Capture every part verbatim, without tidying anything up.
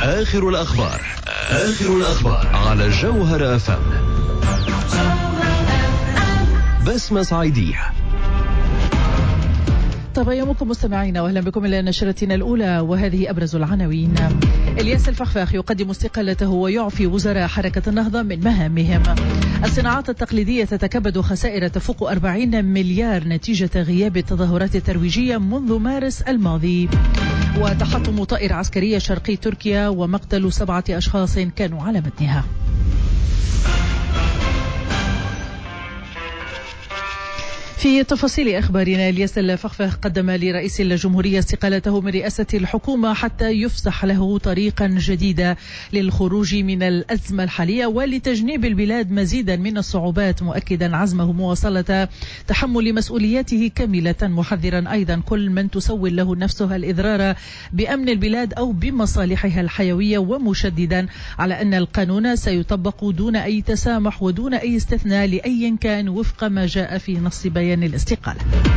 آخر الأخبار آخر الأخبار على جوهر أف أم. بسمة صعيدية. طيب يومكم مستمعينا، واهلا بكم الى نشرتنا الاولى، وهذه ابرز العناوين. الياس الفخفاخ يقدم استقالته ويعفي وزراء حركه النهضه من مهامهم. الصناعات التقليديه تتكبد خسائر تفوق أربعين مليار نتيجه غياب التظاهرات الترويجيه منذ مارس الماضي. وتحطم طائرة عسكرية شرقي تركيا ومقتل سبعة أشخاص كانوا على متنها. في تفاصيل أخبارنا، الياس الفخفاخ قدم لرئيس الجمهورية استقالته من رئاسة الحكومة حتى يفسح له طريقا جديدا للخروج من الأزمة الحالية ولتجنيب البلاد مزيدا من الصعوبات، مؤكدا عزمه مواصلة تحمل مسؤولياته كاملة، محذرا أيضا كل من تسول له نفسها الإضرار بأمن البلاد أو بمصالحها الحيوية، ومشددا على أن القانون سيطبق دون أي تسامح ودون أي استثناء لأي كان وفق ما جاء في نص بيان الاستقالة.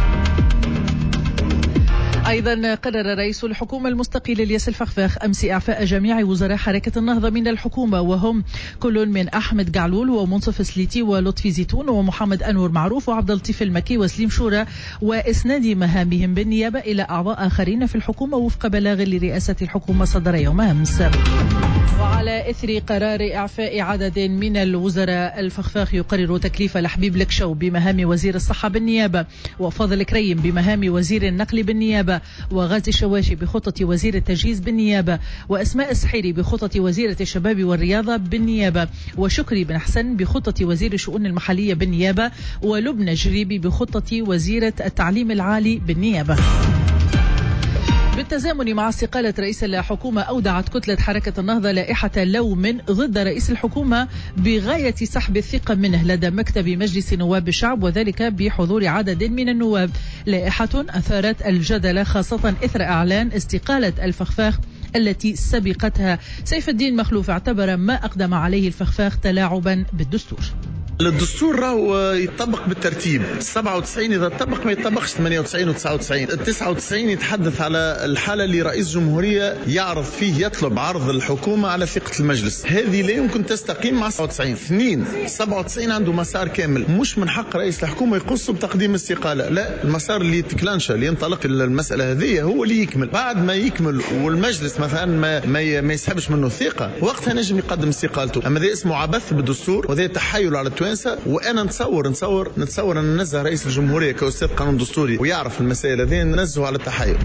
أيضا قرر رئيس الحكومة المستقيل الياس الفخفاخ أمس إعفاء جميع وزراء حركة النهضة من الحكومة، وهم كل من أحمد قعلول ومنصف سليتي ولطفي زيتون ومحمد أنور معروف وعبد اللطيف المكي وسليم شورى، وإسناد مهامهم بالنيابة إلى أعضاء آخرين في الحكومة وفق بلاغ لرئاسة الحكومة صدر يوم أمس. وعلى إثر قرار إعفاء عدد من الوزراء، الفخفاخ يقرر تكليف لحبيب لكشو بمهام وزير الصحة بالنيابة، وفاضل كريم بمهام وزير النقل بالنيابة، وغازي الشواشي بخطة وزير التجهيز بالنيابة، وأسماء السحيري بخطة وزيرة الشباب والرياضة بالنيابة، وشكري بن حسن بخطة وزير الشؤون المحلية بالنيابة، ولبنى جريبي بخطة وزيرة التعليم العالي بالنيابة. بالتزامن مع استقالة رئيس الحكومة، أودعت كتلة حركة النهضة لائحة لوم ضد رئيس الحكومة بغاية سحب الثقة منه لدى مكتب مجلس نواب الشعب، وذلك بحضور عدد من النواب. لائحة أثارت الجدل خاصة إثر إعلان استقالة الفخفاخ التي سبقتها. سيف الدين مخلوف اعتبر ما أقدم عليه الفخفاخ تلاعبا بالدستور. الدستور راهو يطبق بالترتيب، سبعة وتسعين إذا طبق ما يطبقش ثمانية وتسعين وتسعة وتسعين. التسعة وتسعين يتحدث على الحالة اللي رئيس جمهورية يعرض فيه يطلب عرض الحكومة على ثقة المجلس، هذه لا يمكن تستقيم مع سبعة وتسعين. اثنين سبعة وتسعين عنده مسار كامل، مش من حق رئيس الحكومة يقص بتقديم استقالة، لا، المسار اللي تكلانشا اللي ينطلق المسألة هذه هو اللي يكمل. بعد ما يكمل والمجلس مثلا ما ما, ما يسحبش منه الثقة، وقتها نجم يقدم استقالته. أما ذا اسمه عبث بالدستور، وذا تحايل على التوانسة. وانا نتصور نتصور نتصور ان ننزه رئيس الجمهوريه كاستاذ قانون دستوري ويعرف المسائل هذه، ننزه على التحايل.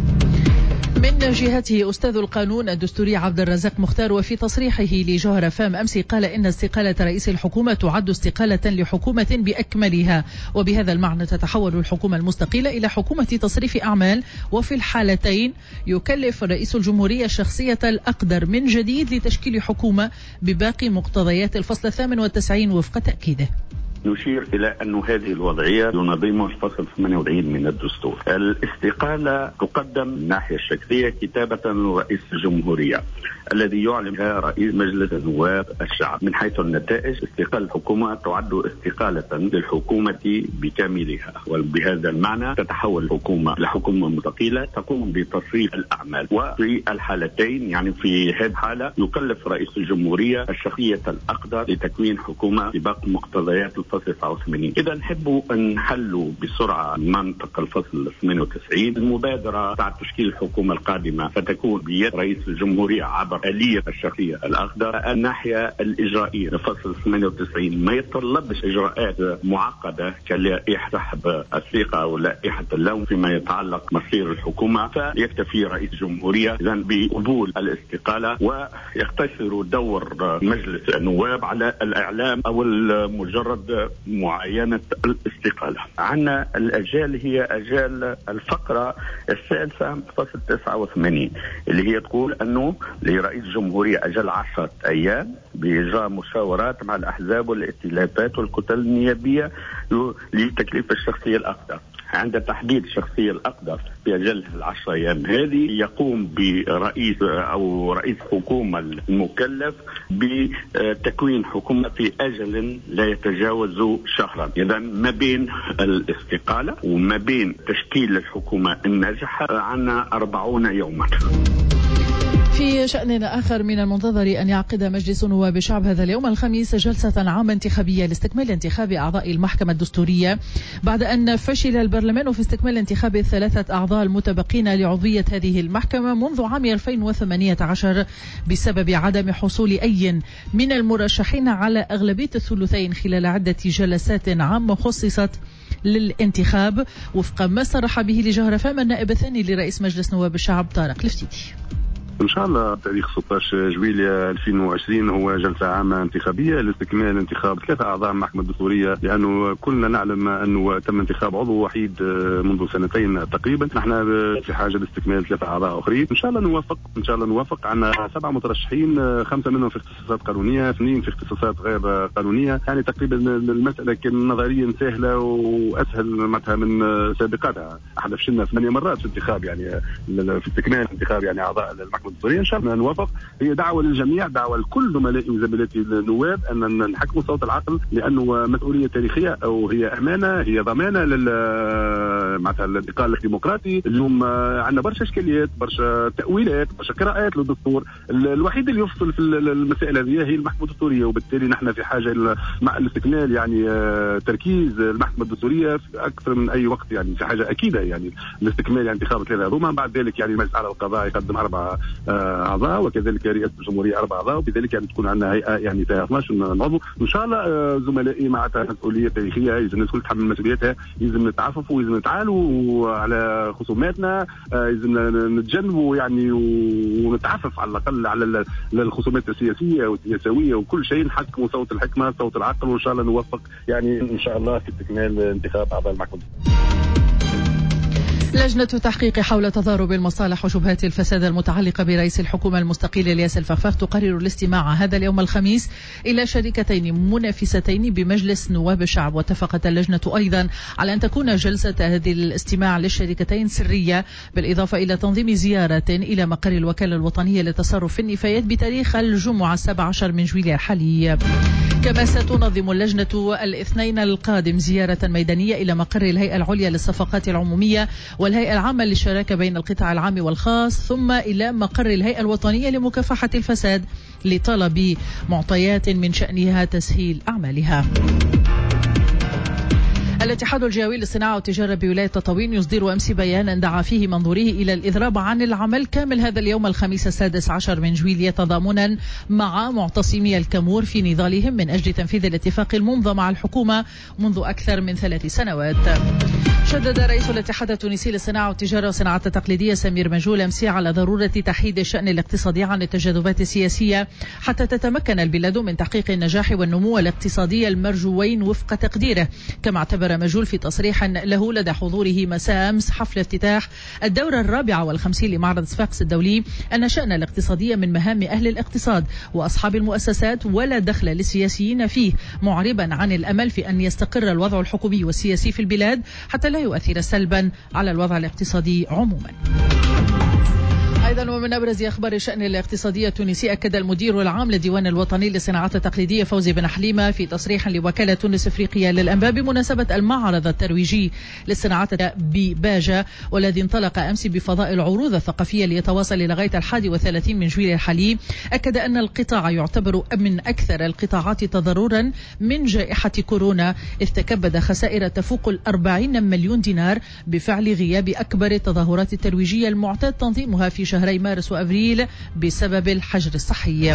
من جهته أستاذ القانون الدستوري عبد الرزاق مختار، وفي تصريحه لجوهر فام أمس قال إن استقالة رئيس الحكومة تعد استقالة لحكومة بأكملها، وبهذا المعنى تتحول الحكومة المستقيلة إلى حكومة تصريف أعمال، وفي الحالتين يكلف رئيس الجمهورية الشخصية الأقدر من جديد لتشكيل حكومة بباقي مقتضيات الفصل الثامن والتسعين وفق تأكيده. يشير إلى أن هذه الوضعية ينظمها الفصل ثمانية وأربعين من الدستور. الاستقالة تقدم من الناحية الشكلية كتابة لرئيس الجمهورية الذي يعلنها رئيس مجلس النواب الشعب. من حيث النتائج، استقالة الحكومة تعد استقالة للحكومة بكاملها، وبهذا المعنى تتحول الحكومة لحكومة مستقلة تقوم بتصريف الأعمال. وفي الحالتين، يعني في هذه الحالة يكلف رئيس الجمهورية الشخصية الأقدر لتكوين حكومة بباقي مقتضيات الفصل تسعة وثمانين. إذا نحب أن نحلوا بسرعة منطق الفصل ثمانية وتسعين. المبادرة تاع تشكيل الحكومة القادمة ستكون بيد رئيس الجمهورية عبر آلية الشخصية الأخضر. الناحية الإجرائية لفصل ثمانية وتسعين ما يتطلبش إجراءات معقدة كلائحة سحب الثقة ولائحة اللوم فيما يتعلق مصير الحكومة، فيكتفي رئيس الجمهورية إذن بقبول الاستقالة ويقتصر دور مجلس النواب على الإعلام أو مجرد معاينة الاستقالة. عنا الأجال هي أجال الفقرة الثالثة فصل تسعة وثمانين اللي هي تقول أنه لرئيس الجمهورية أجل عشرة أيام بإجراء مشاورات مع الأحزاب والائتلافات والكتل النيابية لتكليف الشخصية الأقدر. عند تحديد الشخصية الأقدر بأجل العشر أيام هذه يقوم برئيس أو رئيس حكومة المكلف بتكوين حكومة في أجل لا يتجاوز شهرا. إذا ما بين الاستقالة وما بين تشكيل الحكومة الناجحة عنا أربعون يوما. في شأن آخر، من المنتظر أن يعقد مجلس نواب الشعب هذا اليوم الخميس جلسة عامة انتخابية لاستكمال انتخاب أعضاء المحكمة الدستورية، بعد أن فشل البرلمان في استكمال انتخاب الثلاثة أعضاء المتبقين لعضوية هذه المحكمة منذ عام ألفين وثمانية عشر بسبب عدم حصول أي من المرشحين على أغلبية الثلثين خلال عدة جلسات عامة خصصت للانتخاب، وفق ما صرح به لجهر فام النائب الثاني لرئيس مجلس نواب الشعب طارق الفتيتي. إن شاء الله تاريخ ستة عشر جويلية ألفين وعشرين هو جلسة عامة انتخابية لاستكمال انتخاب ثلاثة أعضاء المحكمة الدستورية، لأنه كلنا نعلم أنه تم انتخاب عضو وحيد منذ سنتين تقريبا. نحن في حاجة لاستكمال ثلاثة أعضاء آخرين. إن شاء الله نوافق إن شاء الله نوافق. عنا سبعة مترشحين، خمسة منهم في اختصاصات قانونية، اثنين في اختصاصات غير قانونية. يعني تقريبا المسألة كان نظريا سهلة وأسهل معناتها من سابقاتها. احنا فشلنا ثمانية مرات في انتخاب يعني في استكمال انتخاب يعني أعضاء المحكمة الدستورية. إن شاء الله نوافق. هي دعوة للجميع، دعوة لكل زملائي وزميلاتي النواب أن نحكموا صوت العقل، لأنه مسؤولية تاريخية أو هي أمانة، هي ضمانة لل معناتها الانتقال الديمقراطي. اليوم عندنا برشا إشكاليات، برشا تأويلات، برشا قراءات للدستور. الوحيد اللي يفصل في المسائل هذه هي المحكمة الدستورية، وبالتالي نحن في حاجة مع الاستكمال يعني تركيز المحكمة الدستورية أكثر من أي وقت، يعني في حاجة أكيدة يعني لاستكمال يعني انتخاب ثلاثة هذوما. بعد ذلك يعني المجلس الأعلى للقضاء يقدم أربعة أعضاء، وكذلك رئاسة الجمهورية أربع أعضاء، وبذلك يعني تكون عندنا هيئة يعني فيها اثني عشر عضو. إن شاء الله زملائي معناتها مسؤولية تاريخية، يجب الناس الكل تحمل مسؤوليتها، يجب نتعففوا ويجب نتعالوا على خصوماتنا، يجب نتجنبوا يعني ونتعفف على الأقل على الخصومات السياسية والسياسوية وكل شيء. نحكموا صوت الحكمة صوت العقل، وإن شاء الله نوفق يعني إن شاء الله في استكمال انتخاب أعضاء المحكمة. لجنة تحقيق حول تضارب المصالح وشبهات الفساد المتعلقة برئيس الحكومة المستقيل الياس الفخفاخ تقرر الاستماع هذا اليوم الخميس إلى شركتين منافستين بمجلس نواب الشعب. واتفقت اللجنة أيضا على أن تكون جلسة هذه الاستماع للشركتين سرية، بالإضافة إلى تنظيم زيارة إلى مقر الوكالة الوطنية للتصرف في النفايات بتاريخ الجمعة السابع عشر من جويلية الحالي. كما ستنظم اللجنة الاثنين القادم زيارة ميدانية إلى مقر الهيئة العليا للصفقات العمومية والهيئة العامة للشراكة بين القطاع العام والخاص، ثم إلى مقر الهيئة الوطنية لمكافحة الفساد لطلب معطيات من شأنها تسهيل أعمالها. الاتحاد الجهوي للصناعة والتجارة بولاية تطاوين يصدر أمس بيانا دعا فيه منظوريه إلى الإضراب عن العمل كامل هذا اليوم الخميس السادس عشر من جويلية تضامنا مع معتصمي الكامور في نضالهم من أجل تنفيذ الاتفاق الممضى مع الحكومة منذ أكثر من ثلاث سنوات. شدد رئيس الاتحاد التونسي للصناعة والتجارة والصناعات التقليدية سمير مجول أمس على ضرورة تحييد الشأن الاقتصادي عن التجاذبات السياسية حتى تتمكن البلاد من تحقيق النجاح والنمو الاقتصادي المرجوين وفق تقديره. كما اعتبر مجول في تصريح له لدى حضوره مساء أمس حفل افتتاح الدورة الرابعة والخمسين لمعرض صفاقس الدولي أن الشأن الاقتصادي من مهام أهل الاقتصاد وأصحاب المؤسسات ولا دخل للسياسيين فيه، معربا عن الأمل في أن يستقر الوضع الحكومي والسياسي في البلاد حتى لا يؤثر سلبا على الوضع الاقتصادي عموما. أيضا ومن أبرز أخبار الشأن الاقتصادي التونسي، أكد المدير العام للديوان الوطني للصناعات التقليدية فوزي بن حليمة في تصريح لوكالة تونس أفريقيا للأنباء بمناسبة المعرض الترويجي للصناعات بباجة والذي انطلق أمس بفضاء العروض الثقافية ليتواصل إلى غاية الحادي والثلاثين من جويلية الحالي، أكد أن القطاع يعتبر من أكثر القطاعات تضررا من جائحة كورونا، إذ تكبد خسائر تفوق الأربعين مليون دينار بفعل غياب أكبر التظاهرات الترويجية المعتاد تنظيمها في شهري مارس وأبريل بسبب الحجر الصحي.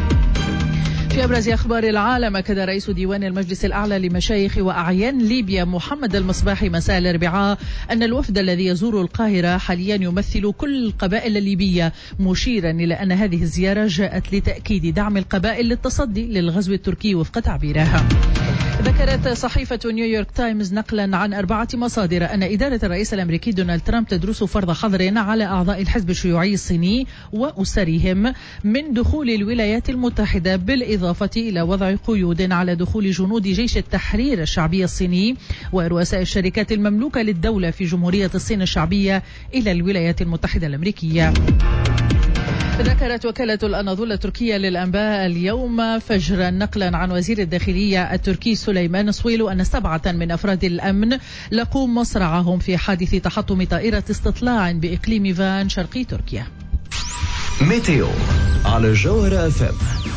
في أبرز أخبار العالم، أكد رئيس ديوان المجلس الأعلى لمشايخ وأعيان ليبيا محمد المصباحي مساء الأربعاء أن الوفد الذي يزور القاهرة حاليا يمثل كل القبائل الليبية، مشيرا إلى أن هذه الزيارة جاءت لتأكيد دعم القبائل للتصدي للغزو التركي وفق تعبيرها. ذكرت صحيفة نيويورك تايمز نقلا عن أربعة مصادر أن إدارة الرئيس الأمريكي دونالد ترامب تدرس فرض حظر على أعضاء الحزب الشيوعي الصيني وأسرهم من دخول الولايات المتحدة، بالإضافة إلى وضع قيود على دخول جنود جيش التحرير الشعبي الصيني ورؤساء الشركات المملوكة للدولة في جمهورية الصين الشعبية إلى الولايات المتحدة الأمريكية. ذكرت وكالة الأناضول التركية للأنباء اليوم فجرا نقلا عن وزير الداخلية التركي سليمان صويلو أن سبعة من أفراد الأمن لقوا مصرعهم في حادث تحطم طائرة استطلاع بإقليم فان شرقي تركيا. ميتيو على جوهرة اف ام.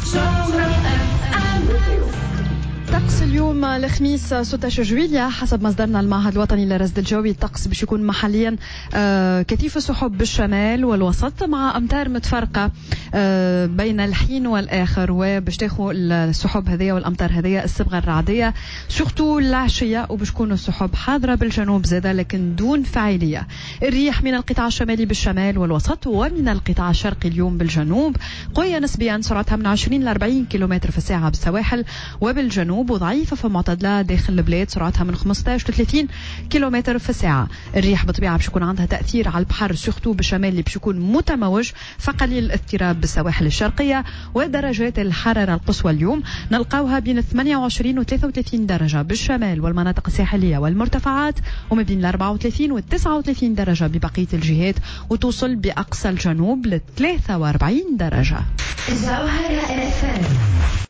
طقس اليوم الخميس ستة عشر جويلية حسب مصدرنا المعهد الوطني للرصد الجوي. الطقس باش يكون محليا كثيف السحب بالشمال والوسط مع أمطار متفرقة بين الحين والآخر، وباش تاخذ السحب هذية والأمطار هذية الصبغة الرعدية سورتو العشية، وباش تكون السحب حاضرة بالجنوب زادة لكن دون فاعلية. الريح من القطاع الشمالي بالشمال والوسط ومن القطاع الشرقي اليوم بالجنوب قوية نسبيا، سرعتها من عشرين إلى أربعين كيلومتر في الساعة بالسواحل وبالجنوب، وضعيفة في معتدلة داخل البلاد سرعتها من خمسة عشر إلى ثلاثين كيلومتر في الساعة. الريح بطبيعة باش يكون عندها تأثير على البحر سورتو بالشمال اللي باش يكون متموج، فقليل الاضطراب بالسواحل الشرقية. ودرجات الحرارة القصوى اليوم نلقاوها بين ثمانية وعشرين و ثلاثة وثلاثين درجة بالشمال والمناطق الساحلية والمرتفعات، وما بين أربعة وثلاثين و تسعة وثلاثين درجة ببقية الجهات، وتوصل بأقصى الجنوب ل ثلاثة وأربعين درجة. جوهرة اف